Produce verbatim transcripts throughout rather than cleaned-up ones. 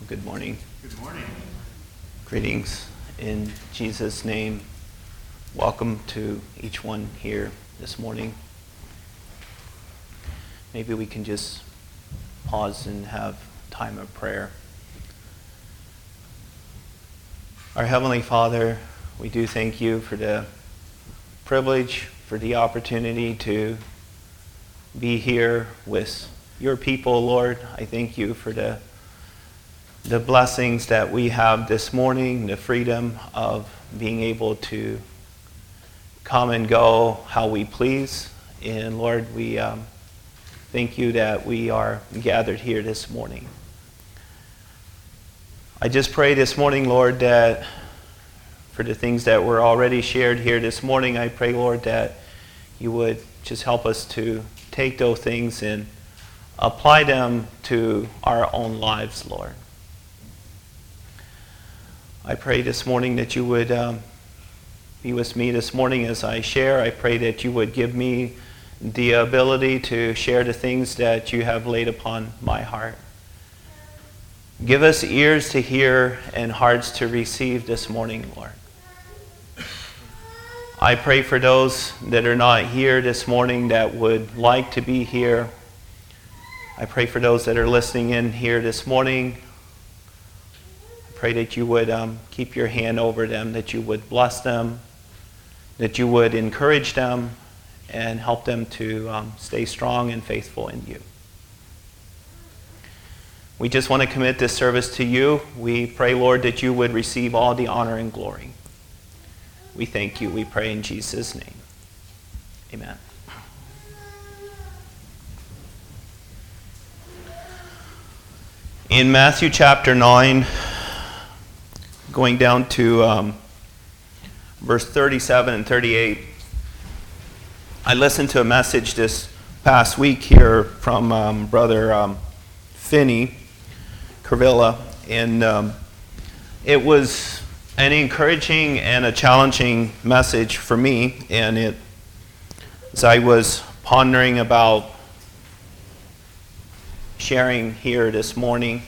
Good morning. Good morning. Greetings in Jesus' name. Welcome to each one here this morning. Maybe we can just pause and have time of prayer. Our Heavenly Father, we do thank you for the privilege, for the opportunity to be here with your people, Lord. I thank you for the the blessings that we have this morning, the freedom of being able to come and go how we please. And Lord, we um, thank you that we are gathered here this morning. I just pray this morning, Lord, that for the things that were already shared here this morning, I pray, Lord, that you would just help us to take those things and apply them to our own lives, Lord. I pray this morning that you would um, be with me this morning as I share. I pray that you would give me the ability to share the things that you have laid upon my heart. Give us ears to hear and hearts to receive this morning, Lord. I pray for those that are not here this morning that would like to be here. I pray for those that are listening in here this morning. Pray that you would um, keep your hand over them, that you would bless them, that you would encourage them, and help them to um, stay strong and faithful in you. We just want to commit this service to you. We pray, Lord, that you would receive all the honor and glory. We thank you. We pray in Jesus' name. Amen. In Matthew chapter nine, going down to um, verse thirty-seven and thirty-eight. I listened to a message this past week here from um, Brother um, Finney Curvilla, and um, it was an encouraging and a challenging message for me. And it, as I was pondering about sharing here this morning,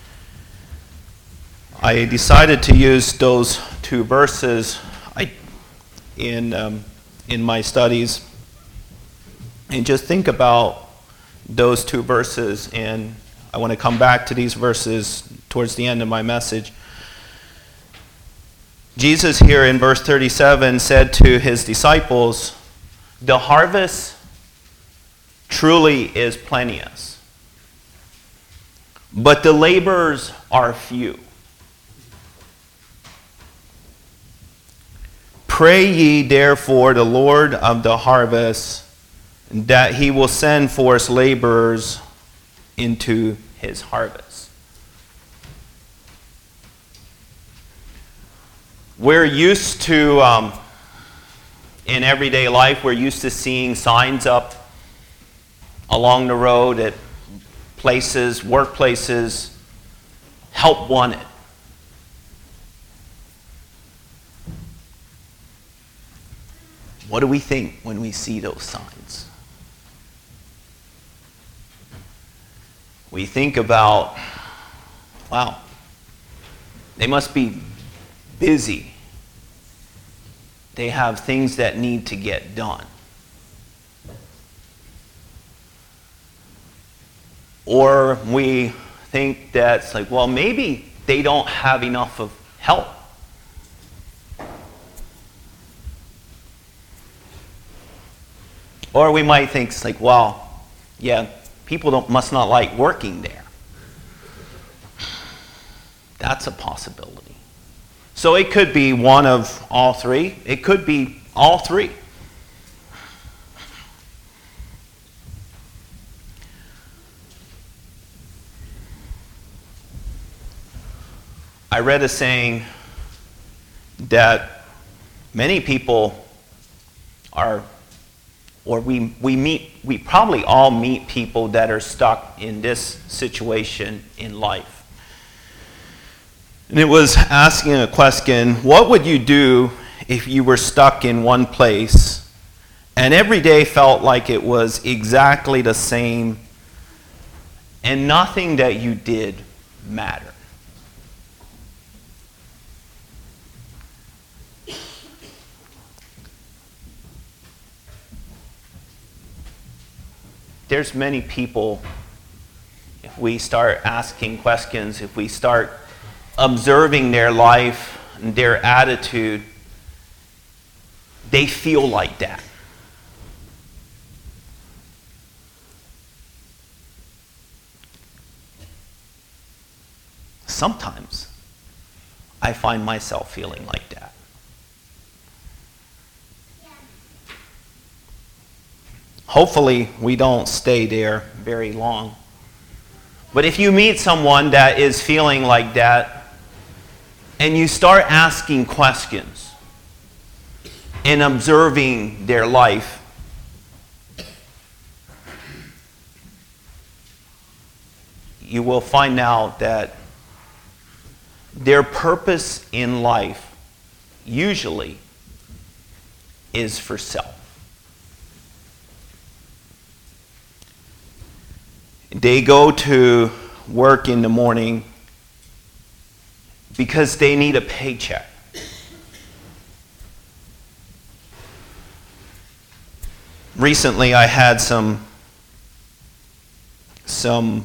I decided to use those two verses I, in um, in my studies and just think about those two verses. And I want to come back to these verses towards the end of my message. Jesus here in verse thirty-seven said to his disciples, "The harvest truly is plenteous, but the laborers are few. Pray ye therefore the Lord of the harvest, that he will send forth laborers into his harvest." We're used to, um, in everyday life, we're used to seeing signs up along the road at places, workplaces, help wanted. What do we think when we see those signs? We think about, wow, they must be busy. They have things that need to get done. Or we think that it's like, well, maybe they don't have enough of help. Or we might think, it's like, well, yeah, people don't, must not like working there. That's a possibility. So it could be one of all three. It could be all three. I read a saying that many people are Or we, we meet, we probably all meet people that are stuck in this situation in life. And it was asking a question, what would you do if you were stuck in one place and every day felt like it was exactly the same and nothing that you did mattered? there's many people, if we start asking questions, if we start observing their life and their attitude, they feel like that. Sometimes I find myself feeling like that. Hopefully, we don't stay there very long. But if you meet someone that is feeling like that, and you start asking questions and observing their life, you will find out that their purpose in life usually is for self. They go to work in the morning because they need a paycheck. Recently, I had some some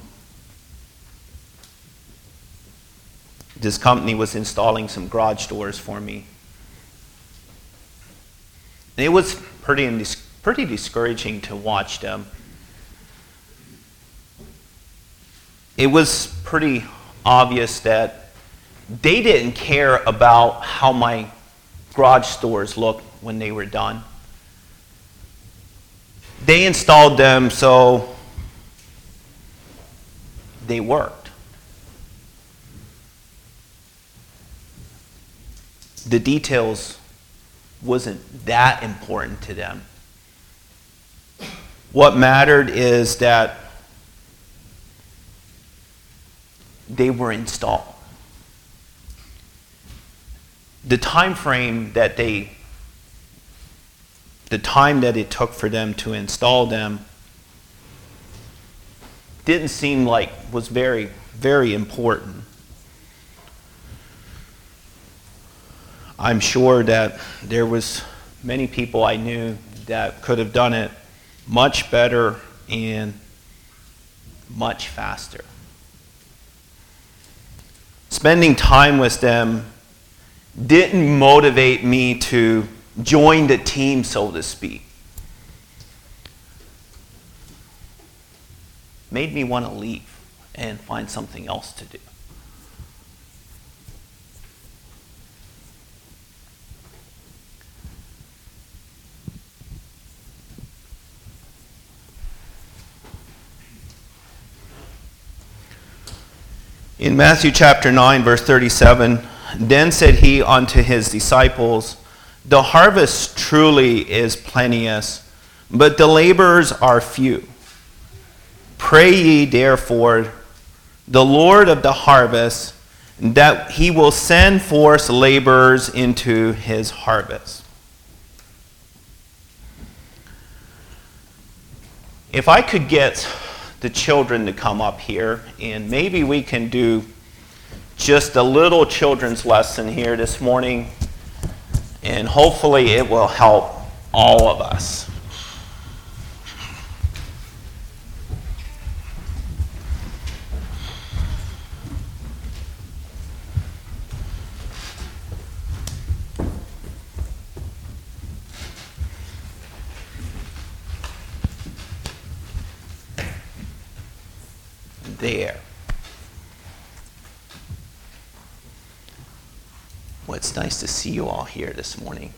this company was installing some garage doors for me. And it was pretty pretty discouraging to watch them. It was pretty obvious that they didn't care about how my garage doors looked when they were done. They installed them so they worked. The details wasn't that important to them. What mattered is that they were installed. The time frame that they, the time that it took for them to install them didn't seem like was very, very important. I'm sure that there was many people I knew that could have done it much better and much faster. Spending time with them didn't motivate me to join the team, so to speak. Made me want to leave and find something else to do. In Matthew chapter nine, verse thirty-seven, then said he unto his disciples, the harvest truly is plenteous, but the laborers are few. Pray ye therefore the Lord of the harvest, that he will send forth laborers into his harvest. If I could get the children to come up here, and maybe we can do just a little children's lesson here this morning, and hopefully it will help all of us. There. Well, it's nice to see you all here this morning.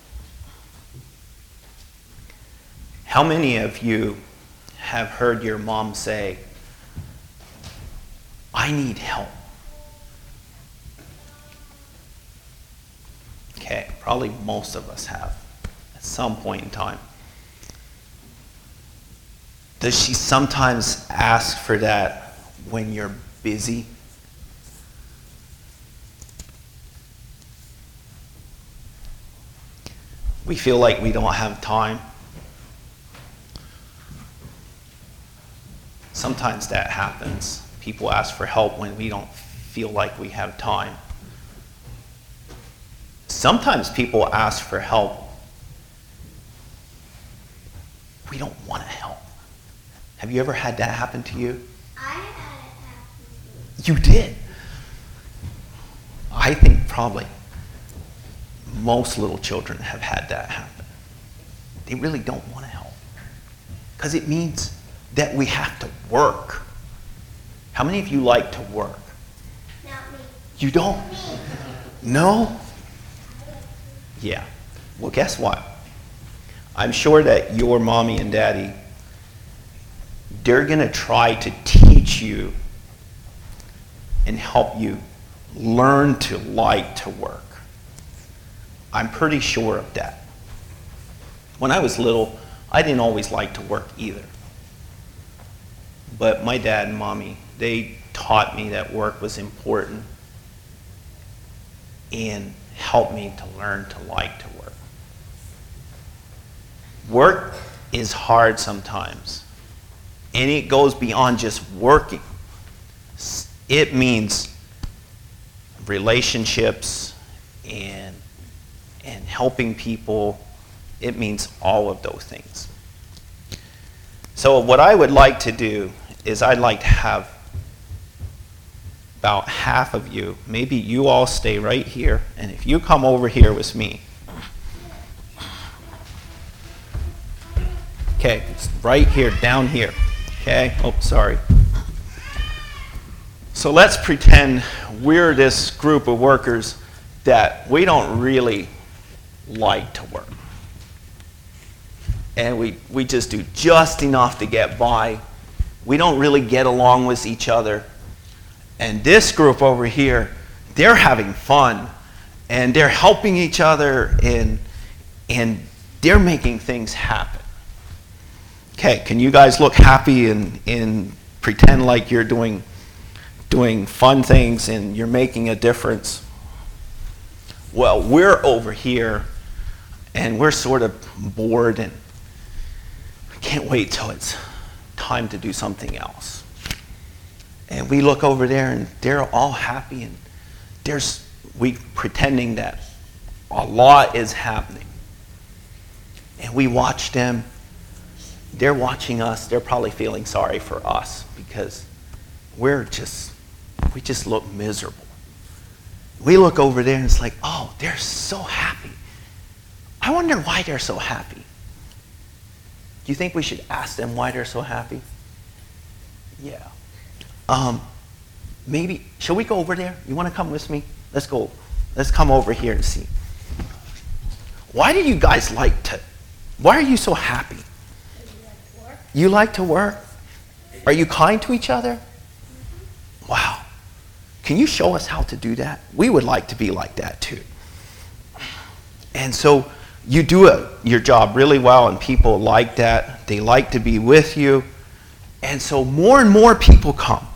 How many of you have heard your mom say, I need help? Okay, probably most of us have at some point in time. Does she sometimes ask for that when you're busy? We feel like we don't have time. Sometimes that happens. People ask for help when we don't feel like we have time. Sometimes people ask for help. We don't want to help. Have you ever had that happen to you? I had it happen to You did. I think probably most little children have had that happen. They really don't want to help. Because it means that we have to work. How many of you like to work? Not me. You don't? Me. No? Yeah. Well, guess what? I'm sure that your mommy and daddy, they're going to try to teach you and help you learn to like to work. I'm pretty sure of that. When I was little, I didn't always like to work either. But my dad and mommy, they taught me that work was important and helped me to learn to like to work. Work is hard sometimes, and it goes beyond just working. It means relationships and and helping people. It means all of those things. So what I would like to do is I'd like to have about half of you, maybe you all stay right here, and if you come over here with me. Okay, it's right here, down here. Okay, oh, sorry. So let's pretend we're this group of workers that we don't really like to work. And we, we just do just enough to get by. We don't really get along with each other. And this group over here, they're having fun. And they're helping each other. And, and they're making things happen. Okay, can you guys look happy and, and pretend like you're doing, doing fun things and you're making a difference? Well, we're over here and we're sort of bored and I can't wait till it's time to do something else. And we look over there and they're all happy and there's we pretending that a lot is happening. And we watch them. They're watching us. They're probably feeling sorry for us because we're just, we just look miserable. We look over there and it's like, oh, they're so happy. I wonder why they're so happy. Do you think we should ask them why they're so happy? Yeah. Um, maybe, shall we go over there? You want to come with me? Let's go. Let's come over here and see. Why do you guys like to, why are you so happy? You like to work? Are you kind to each other? Wow. Can you show us how to do that? We would like to be like that too. And so you do a, your job really well and people like that. They like to be with you. And so more and more people come.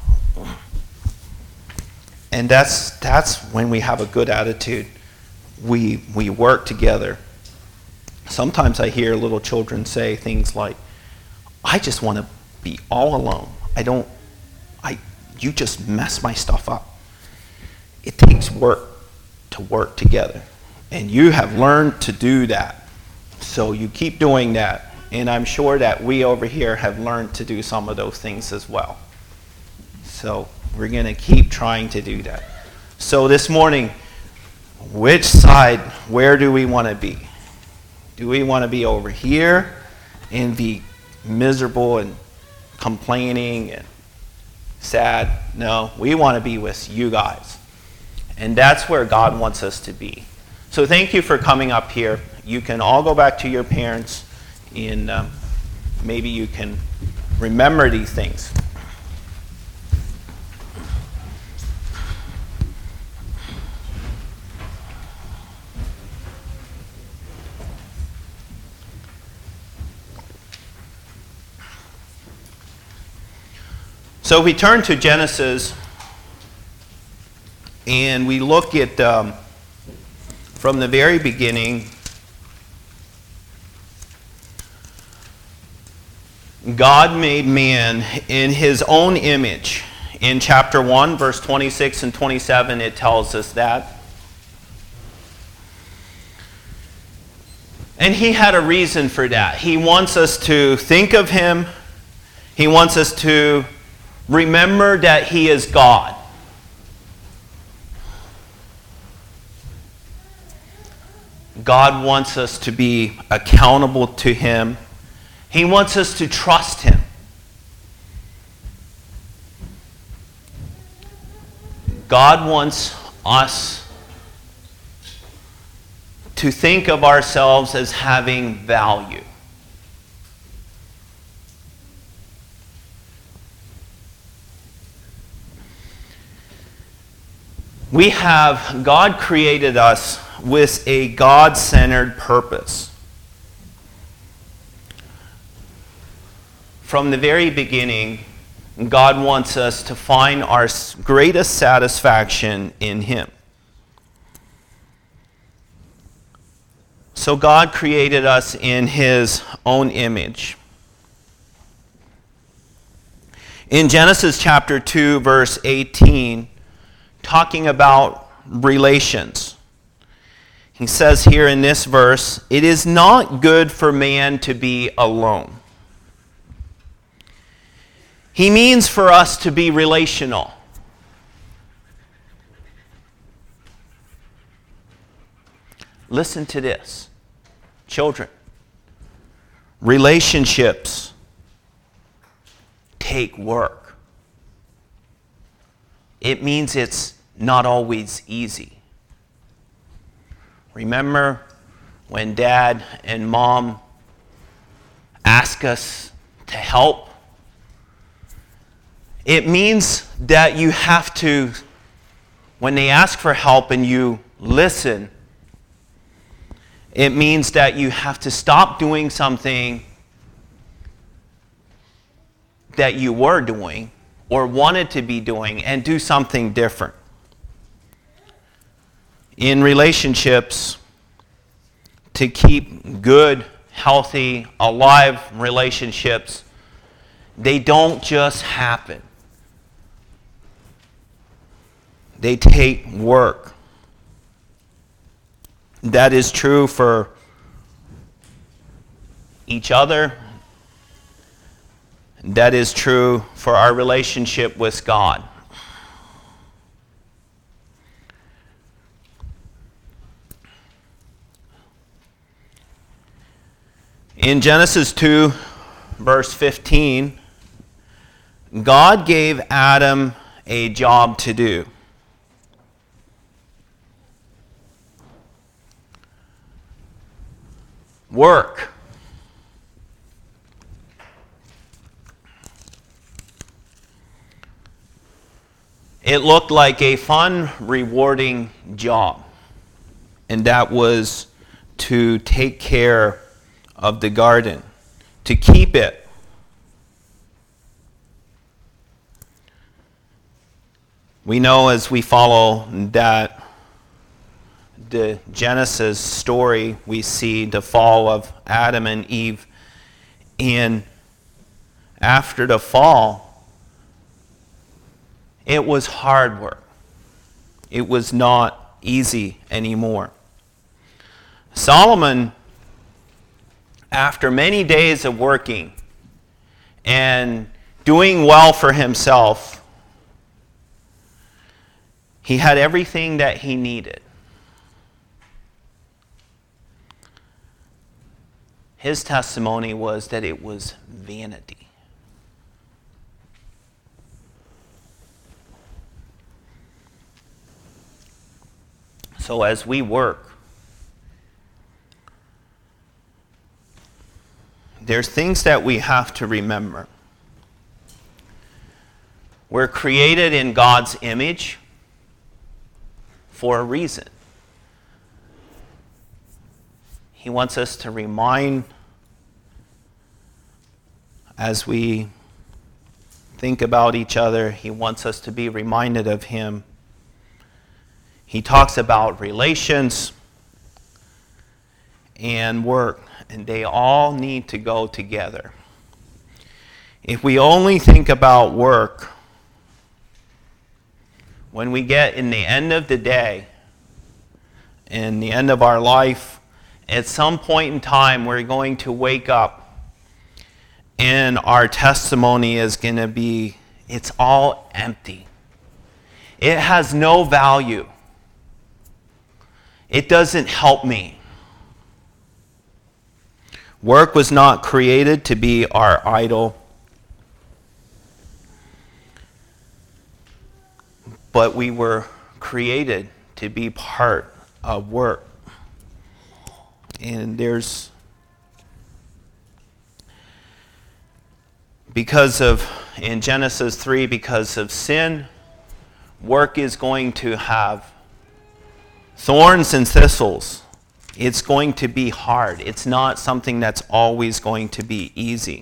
And that's that's when we have a good attitude. We we work together. Sometimes I hear little children say things like, I just want to be all alone. I don't, I, you just mess my stuff up. It takes work to work together. And you have learned to do that. So you keep doing that. And I'm sure that we over here have learned to do some of those things as well. So we're going to keep trying to do that. So this morning, which side, where do we want to be? Do we want to be over here and be miserable and complaining and sad? No, we want to be with you guys. And that's where God wants us to be. So thank you for coming up here. You can all go back to your parents and um, maybe you can remember these things. So we turn to Genesis and we look at um, from the very beginning, God made man in his own image. In chapter one, verse twenty-six and twenty-seven, it tells us that. And he had a reason for that. He wants us to think of him. He wants us to remember that He is God. God wants us to be accountable to Him. He wants us to trust Him. God wants us to think of ourselves as having value. We have, God created us with a God-centered purpose. From the very beginning, God wants us to find our greatest satisfaction in Him. So God created us in His own image. In Genesis chapter two, verse eighteen, talking about relations, he says here in this verse, "It is not good for man to be alone." He means for us to be relational. Listen to this, children. Relationships take work. It means it's not always easy. Remember when Dad and Mom ask us to help? It means that you have to, when they ask for help and you listen, it means that you have to stop doing something that you were doing or wanted to be doing and do something different. In relationships, to keep good, healthy, alive relationships, they don't just happen. They take work. That is true for each other. That is true for our relationship with God. In Genesis two, verse fifteen, God gave Adam a job to do. Work. It looked like a fun, rewarding job, and that was to take care of the garden, to keep it. We know as we follow that the Genesis story, we see the fall of Adam and Eve. And after the fall, it was hard work. It was not easy anymore. Solomon, after many days of working and doing well for himself, he had everything that he needed. His testimony was that it was vanity. So as we work, there's things that we have to remember. We're created in God's image for a reason. He wants us to remind, as we think about each other, he wants us to be reminded of him. He talks about relations and work, and they all need to go together. If we only think about work, when we get in the end of the day, in the end of our life, at some point in time, we're going to wake up and our testimony is going to be, it's all empty. It has no value. It doesn't help me. Work was not created to be our idol, but we were created to be part of work. And there's, because of, in Genesis three, because of sin, work is going to have thorns and thistles. It's going to be hard. It's not something that's always going to be easy.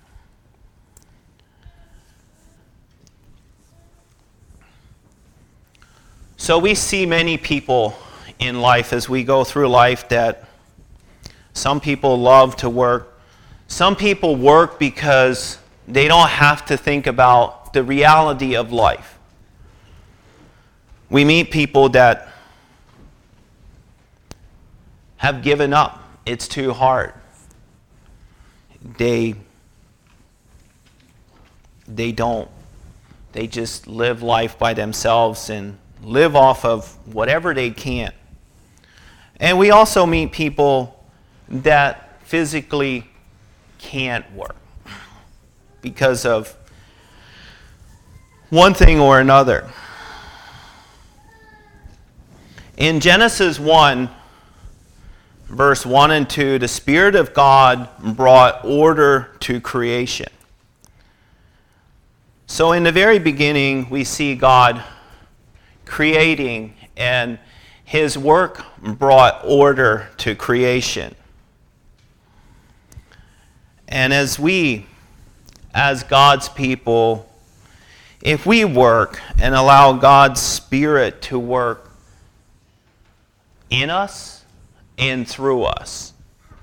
So we see many people in life as we go through life that some people love to work. Some people work because they don't have to think about the reality of life. We meet people that have given up. It's too hard. They, they don't. They just live life by themselves and live off of whatever they can. And we also meet people that physically can't work because of one thing or another. In Genesis one, verse one and two, the Spirit of God brought order to creation. So in the very beginning, we see God creating, and his work brought order to creation. And as we, as God's people, if we work and allow God's Spirit to work in us, and through us,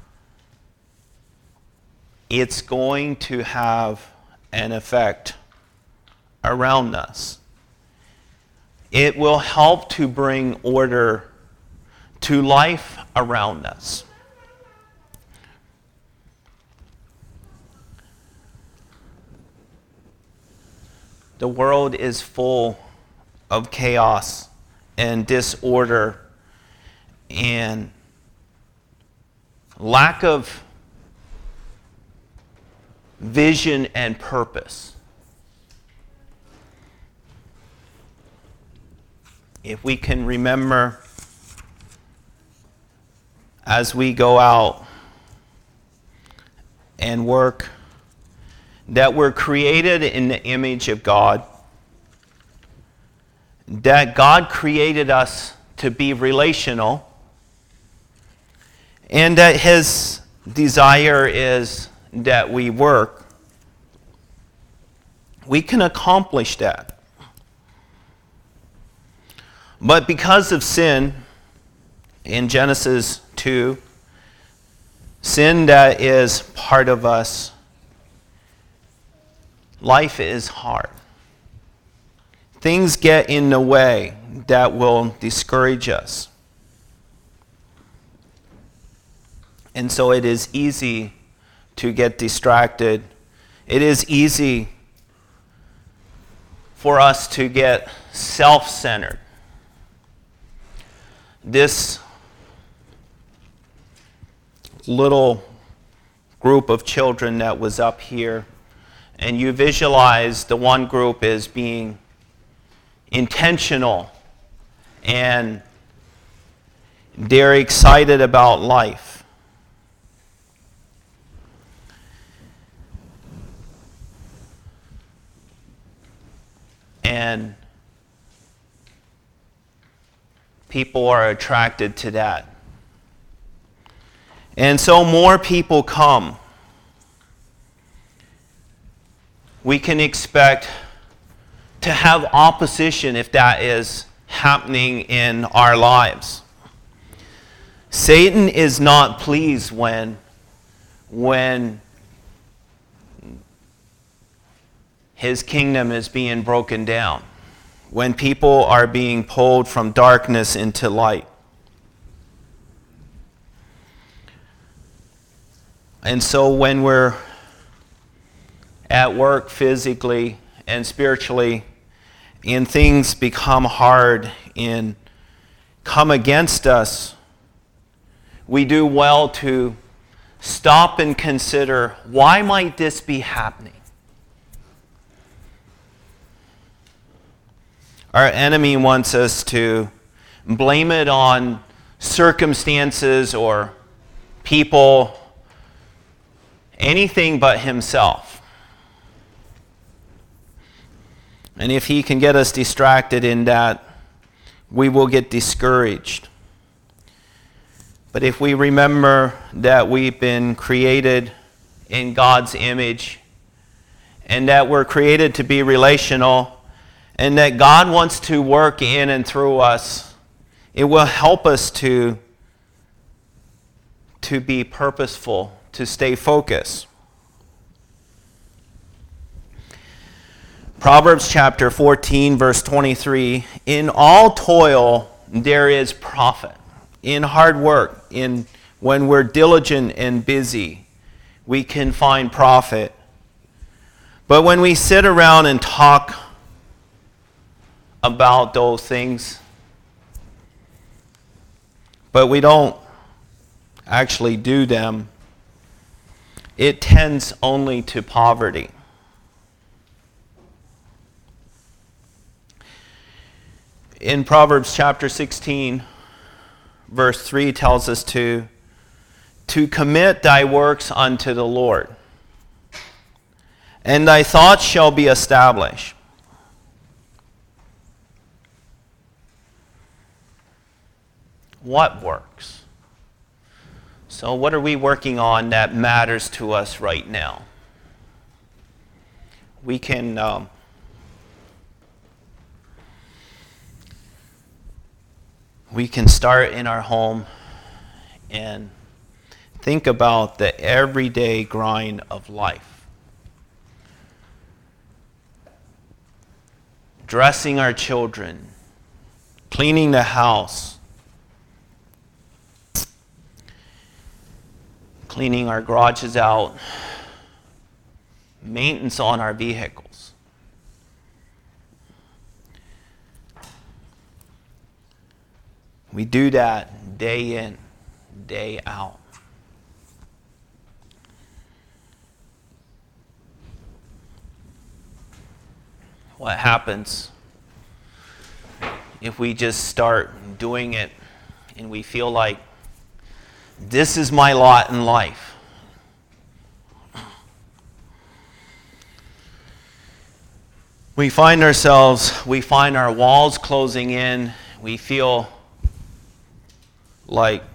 it's going to have an effect around us. It will help to bring order to life around us. The world is full of chaos and disorder and lack of vision and purpose. If we can remember as we go out and work that we're created in the image of God, that God created us to be relational, and that his desire is that we work, we can accomplish that. But because of sin, in Genesis two, sin that is part of us, life is hard. Things get in the way that will discourage us. And so it is easy to get distracted. It is easy for us to get self-centered. This little group of children that was up here, and you visualize the one group as being intentional and they're excited about life. And people are attracted to that. And so more people come. We can expect to have opposition if that is happening in our lives. Satan is not pleased when, when his kingdom is being broken down, when people are being pulled from darkness into light. And so when we're at work physically and spiritually, and things become hard and come against us, we do well to stop and consider, why might this be happening? Our enemy wants us to blame it on circumstances or people, anything but himself. And if he can get us distracted in that, we will get discouraged. But if we remember that we've been created in God's image, and that we're created to be relational, and that God wants to work in and through us, it will help us to, to be purposeful, to stay focused. Proverbs chapter fourteen, verse twenty-three, in all toil there is profit. In hard work, in when we're diligent and busy, we can find profit. But when we sit around and talk about those things, but we don't actually do them, it tends only to poverty. In Proverbs chapter sixteen, verse three tells us to, to commit thy works unto the Lord, and thy thoughts shall be established. What works? So what are we working on that matters to us right now? We can um, we can start in our home and think about the everyday grind of life. Dressing our children, cleaning the house, cleaning our garages out, maintenance on our vehicles. We do that day in, day out. What happens if we just start doing it and we feel like this is my lot in life? We find ourselves, we find our walls closing in, we feel like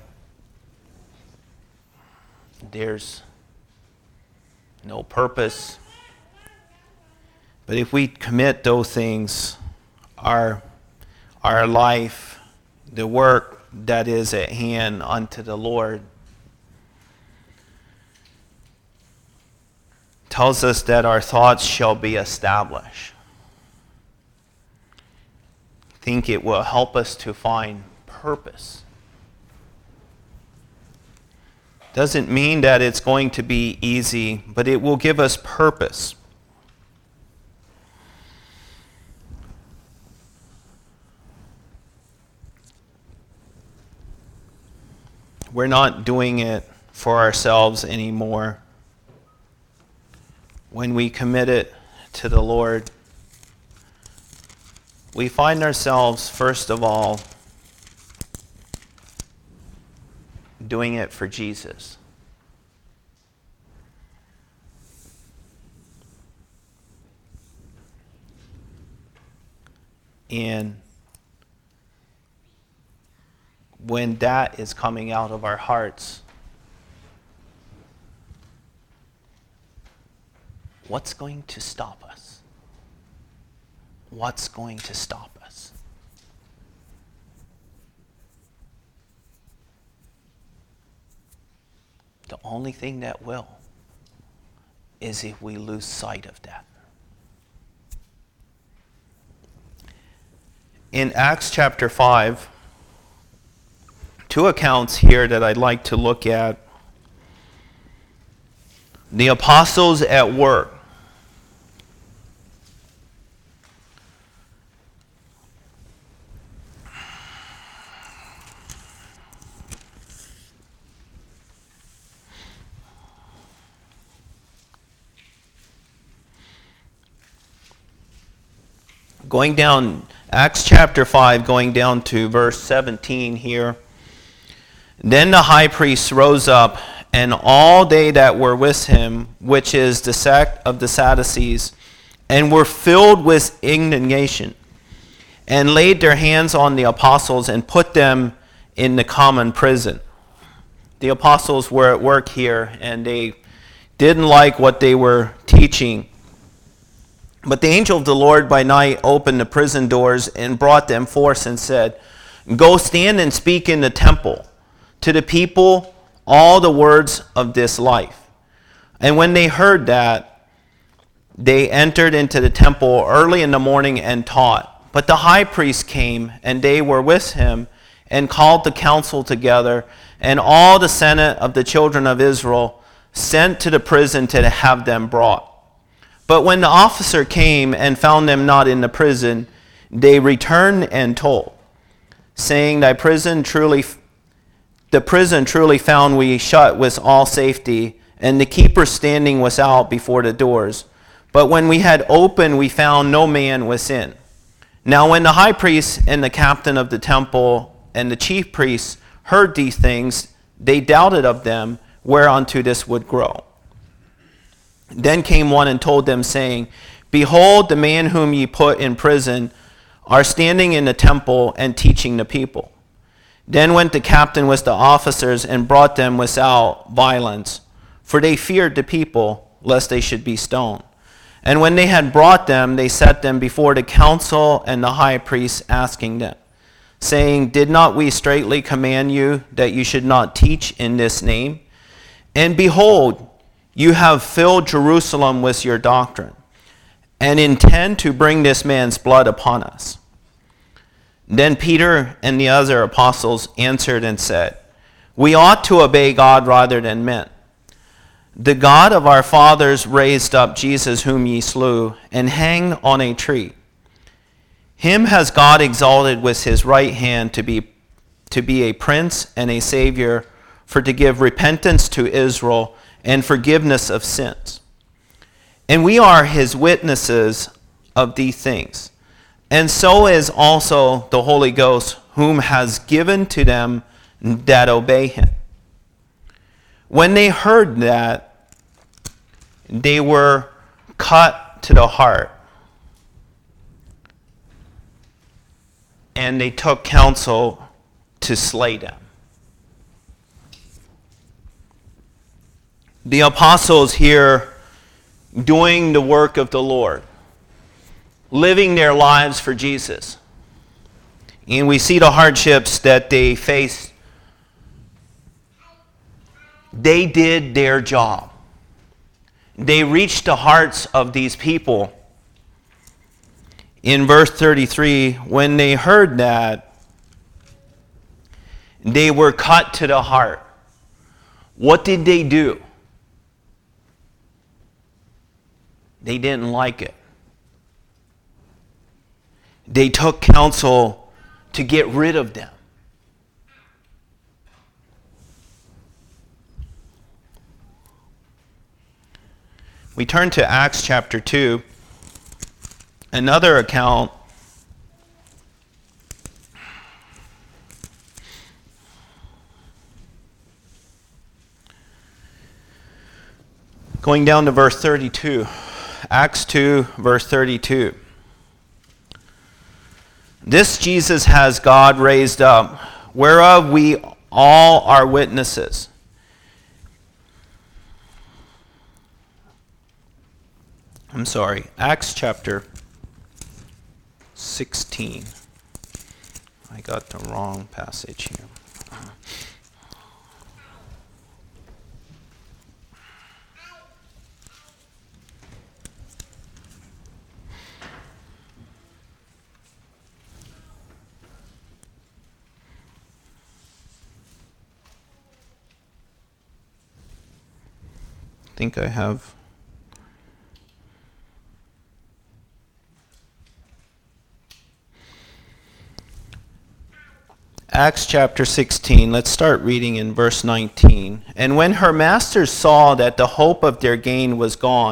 there's no purpose. But if we commit those things, our, our life, the work that is at hand unto the Lord, tells us that our thoughts shall be established. I think it will help us to find purpose. Doesn't mean that it's going to be easy, but it will give us purpose. We're not doing it for ourselves anymore. When we commit it to the Lord, we find ourselves, first of all, doing it for Jesus. And when that is coming out of our hearts, what's going to stop us? What's going to stop us? The only thing that will is if we lose sight of that. In Acts chapter five, two accounts here that I'd like to look at. The apostles at work. Going down, Acts chapter five, going down to verse seventeen here. Then the high priest rose up, and all they that were with him, which is the sect of the Sadducees, and were filled with indignation, and laid their hands on the apostles and put them in the common prison. The apostles were at work here, and they didn't like what they were teaching. But the angel of the Lord by night opened the prison doors and brought them forth and said, Go stand and speak in the temple to the people all the words of this life. And when they heard that, they entered into the temple early in the morning and taught. But the high priest came, and they were with him, and called the council together, and all the senate of the children of Israel sent to the prison to have them brought. But when the officer came and found them not in the prison, they returned and told, saying, Thy prison truly, the prison truly found we shut with all safety, and the keeper standing without before the doors. But when we had opened, we found no man within. Now when the high priest and the captain of the temple and the chief priests heard these things, they doubted of them whereunto this would grow. Then came one and told them, saying, Behold, the man whom ye put in prison are standing in the temple and teaching the people. Then went the captain with the officers and brought them without violence, for they feared the people, lest they should be stoned. And when they had brought them, they set them before the council and the high priest, asking them, saying, Did not we straitly command you that you should not teach in this name? And behold, you have filled Jerusalem with your doctrine, and intend to bring this man's blood upon us. Then Peter and the other apostles answered and said, We ought to obey God rather than men. The God of our fathers raised up Jesus whom ye slew, and hanged on a tree. Him has God exalted with his right hand to be, to be a prince and a savior, for to give repentance to Israel, and forgiveness of sins. And we are his witnesses of these things. And so is also the Holy Ghost, whom has given to them that obey him. When they heard that, they were cut to the heart. And they took counsel to slay them. The apostles here doing the work of the Lord, living their lives for Jesus. And we see the hardships that they faced. They did their job. They reached the hearts of these people. In verse thirty-three, when they heard that, they were cut to the heart. What did they do? They didn't like it. They took counsel to get rid of them. We turn to Acts chapter two, another account going down to verse thirty-two. Acts two, verse thirty-two. This Jesus has God raised up, whereof we all are witnesses. I'm sorry, Acts chapter sixteen. I got the wrong passage here. I think I have Acts chapter sixteen. Let's start reading in verse nineteen. And when her masters saw that the hope of their gain was gone,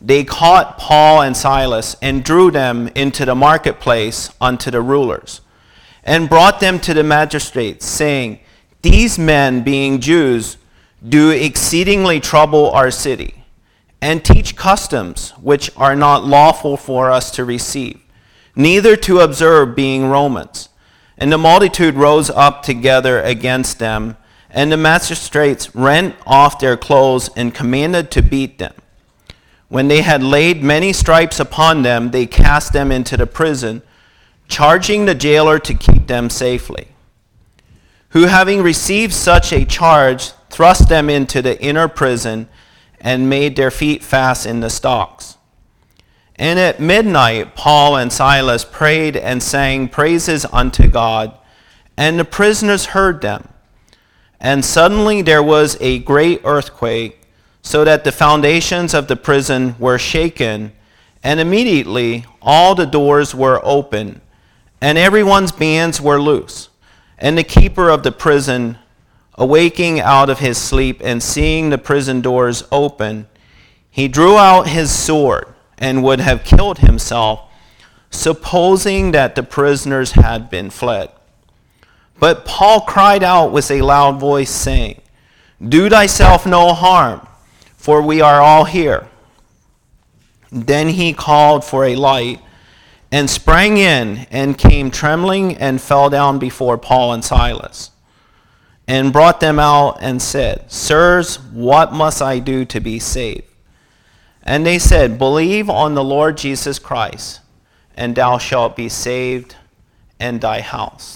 they caught Paul and Silas and drew them into the marketplace unto the rulers, and brought them to the magistrates, saying, These men, being Jews, do exceedingly trouble our city, and teach customs which are not lawful for us to receive, neither to observe, being Romans. And the multitude rose up together against them, and the magistrates rent off their clothes and commanded to beat them. When they had laid many stripes upon them, they cast them into the prison, charging the jailer to keep them safely. Who, having received such a charge, thrust them into the inner prison and made their feet fast in the stocks. And at midnight Paul and Silas prayed and sang praises unto God, and the prisoners heard them. And suddenly there was a great earthquake, so that the foundations of the prison were shaken, and immediately all the doors were open, and everyone's bands were loose. And the keeper of the prison, awaking out of his sleep and seeing the prison doors open, he drew out his sword and would have killed himself, supposing that the prisoners had been fled. But Paul cried out with a loud voice, saying, Do thyself no harm, for we are all here. Then he called for a light, and sprang in, and came trembling, and fell down before Paul and Silas, and brought them out, and said, Sirs, what must I do to be saved? And they said, Believe on the Lord Jesus Christ, and thou shalt be saved, and thy house.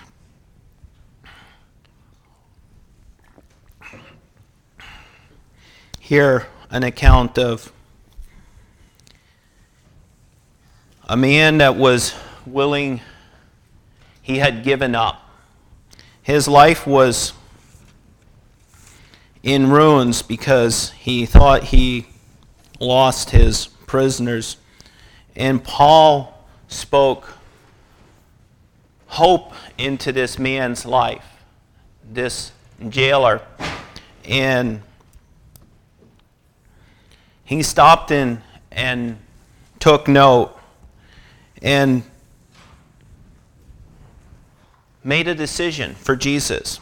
Here, an account of a man that was willing, he had given up. His life was in ruins because he thought he lost his prisoners. And Paul spoke hope into this man's life, this jailer. And he stopped in and took note and made a decision for Jesus.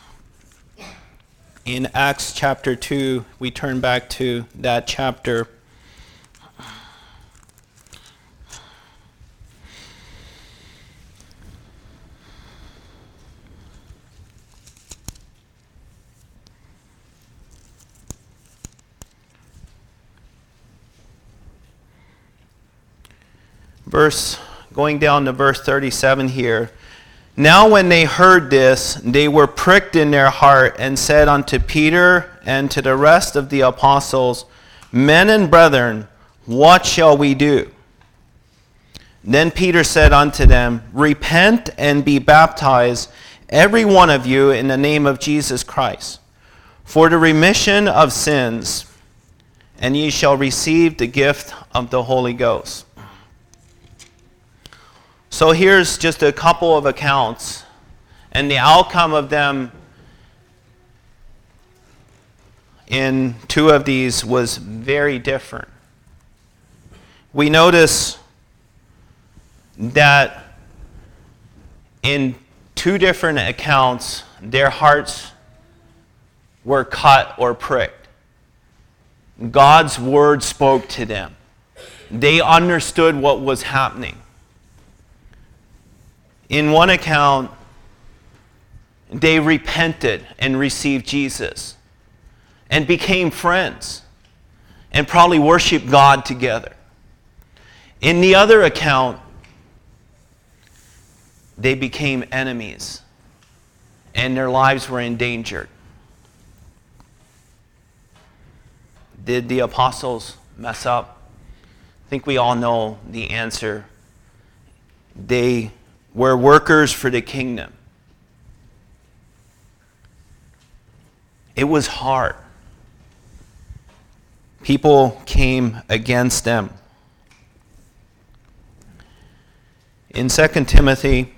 In Acts chapter two, we turn back to that chapter. Verse, going down to verse thirty-seven here. Now when they heard this, they were pricked in their heart, and said unto Peter and to the rest of the apostles, Men and brethren, what shall we do? Then Peter said unto them, Repent and be baptized, every one of you, in the name of Jesus Christ, for the remission of sins, and ye shall receive the gift of the Holy Ghost. So here's just a couple of accounts, and the outcome of them in two of these was very different. We notice that in two different accounts, their hearts were cut or pricked. God's word spoke to them. They understood what was happening. In one account, they repented and received Jesus and became friends and probably worshiped God together. In the other account, they became enemies and their lives were endangered. Did the apostles mess up? I think we all know the answer. They were workers for the kingdom. It was hard. People came against them. In Second Timothy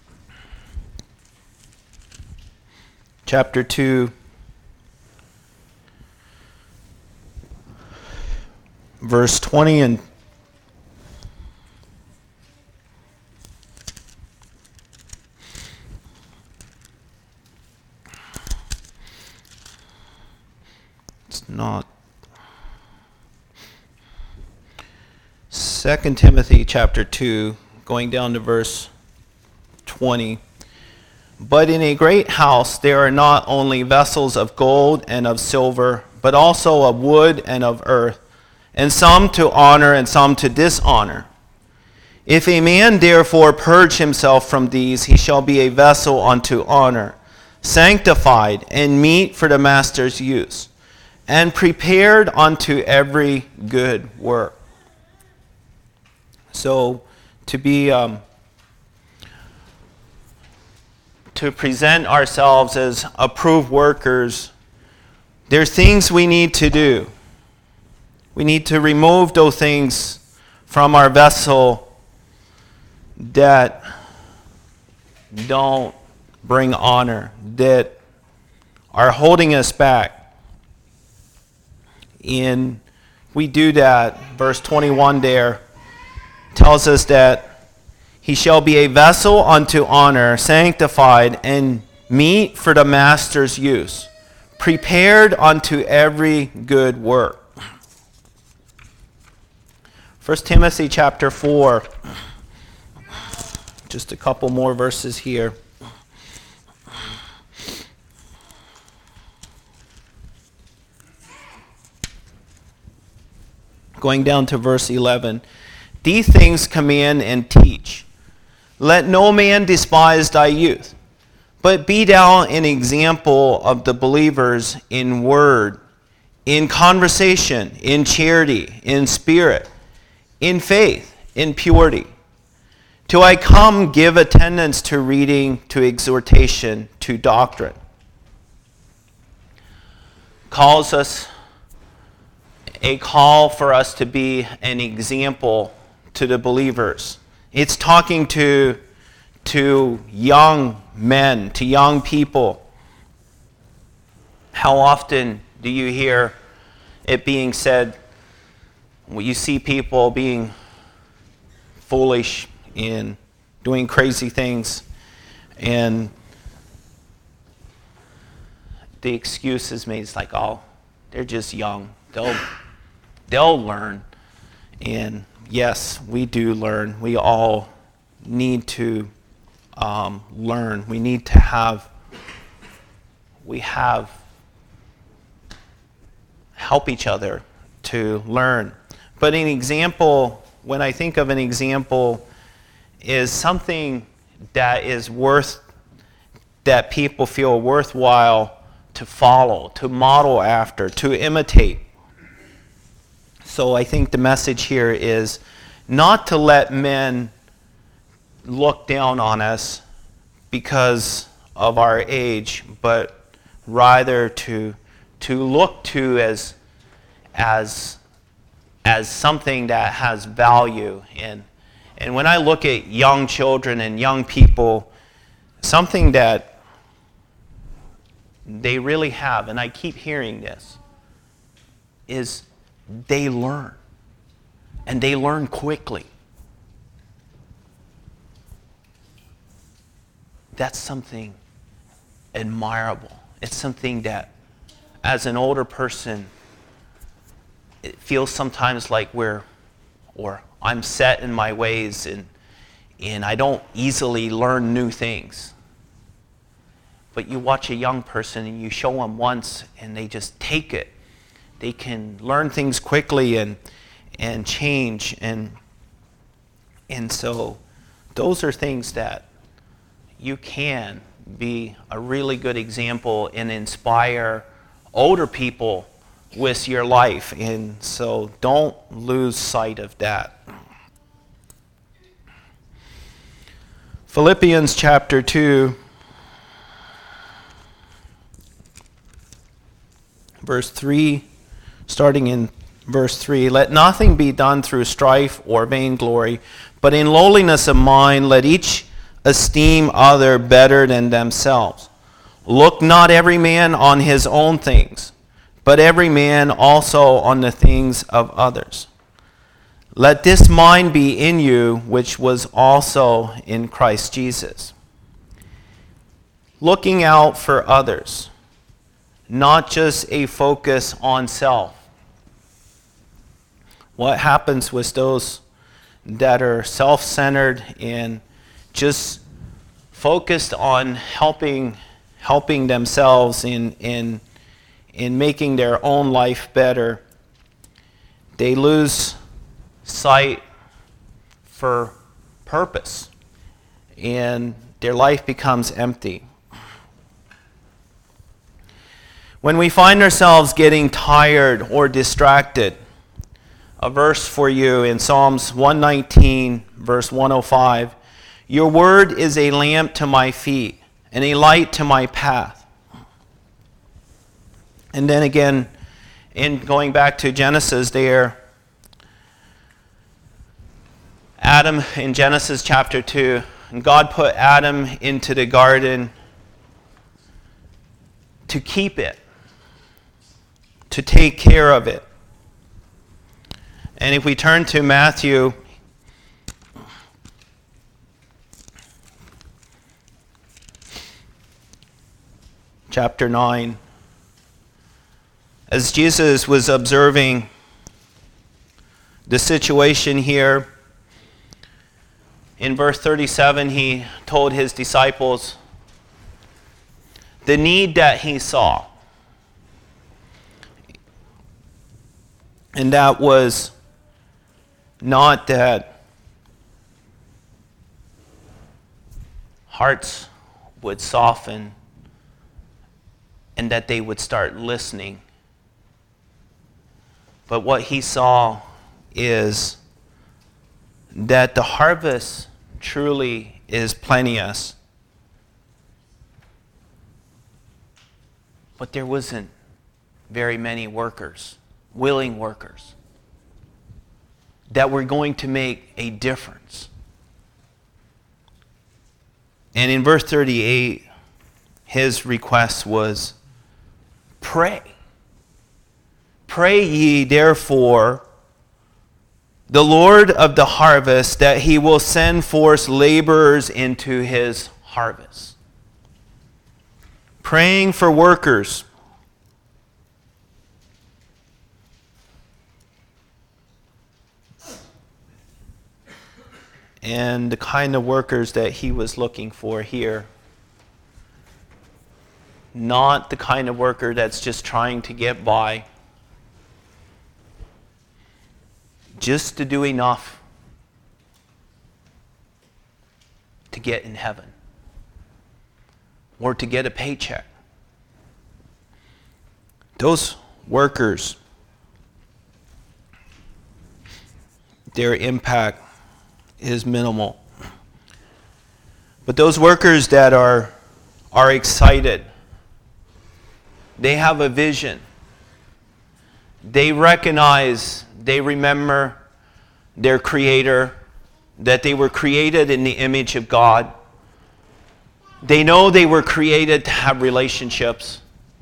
chapter two, verse twenty and it's not Second Timothy chapter two, going down to verse twenty. But in a great house there are not only vessels of gold and of silver, but also of wood and of earth, and some to honor and some to dishonor. If a man therefore purge himself from these, he shall be a vessel unto honor, sanctified and meet for the master's use, and prepared unto every good work. So to be um, to present ourselves as approved workers, there's things we need to do. We need to remove those things from our vessel that don't bring honor, that are holding us back. In we do that, verse twenty-one there tells us that he shall be a vessel unto honor, sanctified, and meet for the master's use, prepared unto every good work. First Timothy chapter four, just a couple more verses here. Going down to verse eleven. These things command and teach. Let no man despise thy youth, but be thou an example of the believers in word, in conversation, in charity, in spirit, in faith, in purity. Till I come, give attendance to reading, to exhortation, to doctrine. Calls us a call for us to be an example to the believers. It's talking to, to young men, to young people. How often do you hear it being said, well, you see people being foolish and doing crazy things, and the excuse is made, it's like, oh, they're just young. They'll, they'll learn. And yes, we do learn. We all need to um, learn. We need to have, we have, help each other to learn. But an example, when I think of an example, is something that is worth, that people feel worthwhile to follow, to model after, to imitate. So I think the message here is not to let men look down on us because of our age, but rather to to look to as as as something that has value. And and when I look at young children and young people, something that they really have, and I keep hearing this, is they learn. And they learn quickly. That's something admirable. It's something that, as an older person, it feels sometimes like we're, or I'm set in my ways, and and I don't easily learn new things. But you watch a young person and you show them once and they just take it. They can learn things quickly and and change, and and so those are things that you can be a really good example and inspire older people with your life. And so don't lose sight of that. Philippians chapter two, verse three, starting in verse three. Let nothing be done through strife or vainglory, but in lowliness of mind let each esteem other better than themselves. Look not every man on his own things, but every man also on the things of others. Let this mind be in you, which was also in Christ Jesus. Looking out for others, not just a focus on self. What happens with those that are self-centered and just focused on helping helping themselves in in in making their own life better? They lose sight for purpose, and their life becomes empty. When we find ourselves getting tired or distracted, a verse for you in Psalms one nineteen, verse one oh five, your word is a lamp to my feet and a light to my path. And then again, in going back to Genesis there, Adam in Genesis chapter two, and God put Adam into the garden to keep it, to take care of it. And if we turn to Matthew chapter nine, as Jesus was observing the situation here, in verse thirty-seven, he told his disciples the need that he saw. And that was not that hearts would soften and that they would start listening. But what he saw is that the harvest truly is plenteous, but there wasn't very many workers, willing workers, that were going to make a difference. And in verse thirty-eight, his request was, pray. Pray ye therefore the Lord of the harvest that he will send forth laborers into his harvest. Praying for workers. And the kind of workers that he was looking for here. Not the kind of worker that's just trying to get by. Just to do enough to get in heaven. Or to get a paycheck. Those workers, their impact is minimal. But those workers that are are excited, they have a vision. They recognize, they remember their Creator, that they were created in the image of God. They know they were created to have relationships.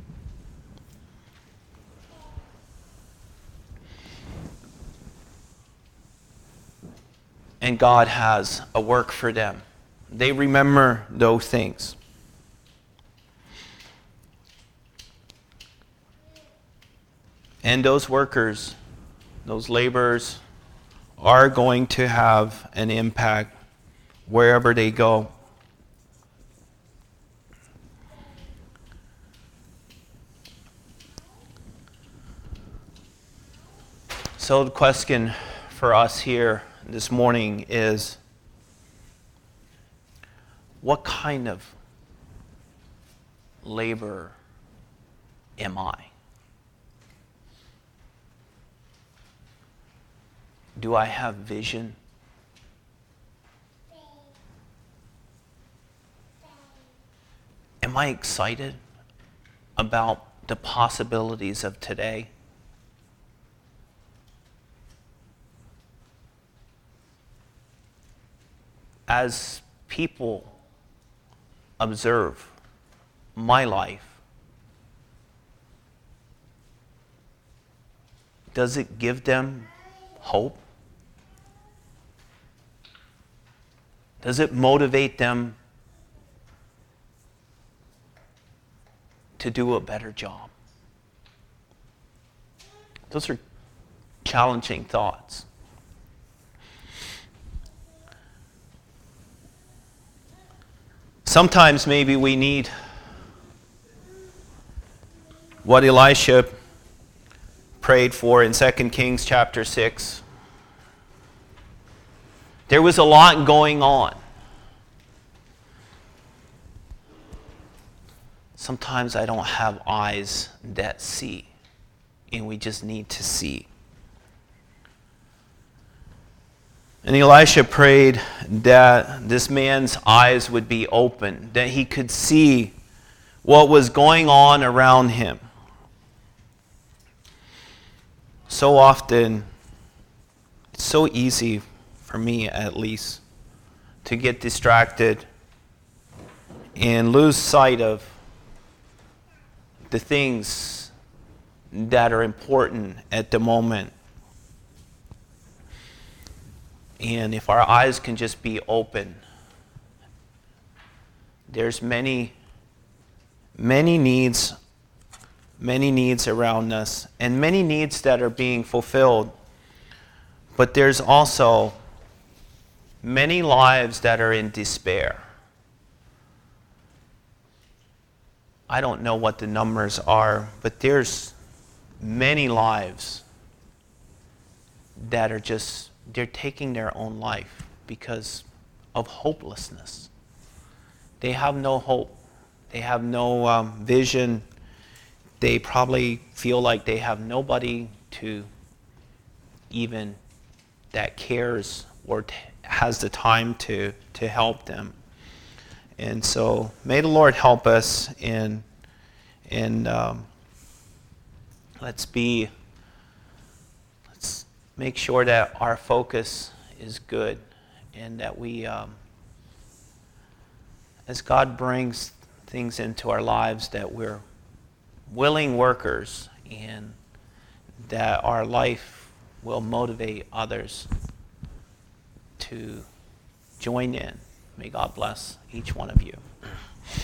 And God has a work for them. They remember those things. And those workers, those laborers, are going to have an impact wherever they go. So the question for us here this morning is, what kind of laborer am I? Do I have vision? Am I excited about the possibilities of today? As people observe my life, does it give them hope? Does it motivate them to do a better job? Those are challenging thoughts. Sometimes maybe we need what Elisha prayed for in Second Kings chapter six. There was a lot going on. Sometimes I don't have eyes that see, and we just need to see. And Elisha prayed that this man's eyes would be open, that he could see what was going on around him. So often, it's so easy, for me at least, to get distracted and lose sight of the things that are important at the moment. And if our eyes can just be open, there's many, many needs, many needs around us, and many needs that are being fulfilled. But there's also many lives that are in despair. I don't know what the numbers are, but there's many lives that are just, they're taking their own life because of hopelessness. They have no hope. They have no um, vision. They probably feel like they have nobody to even that cares or t- has the time to, to help them. And so may the Lord help us in, in um, let's be, let's make sure that our focus is good and that we, um, as God brings things into our lives, that we're willing workers and that our life will motivate others to join in. May God bless each one of you.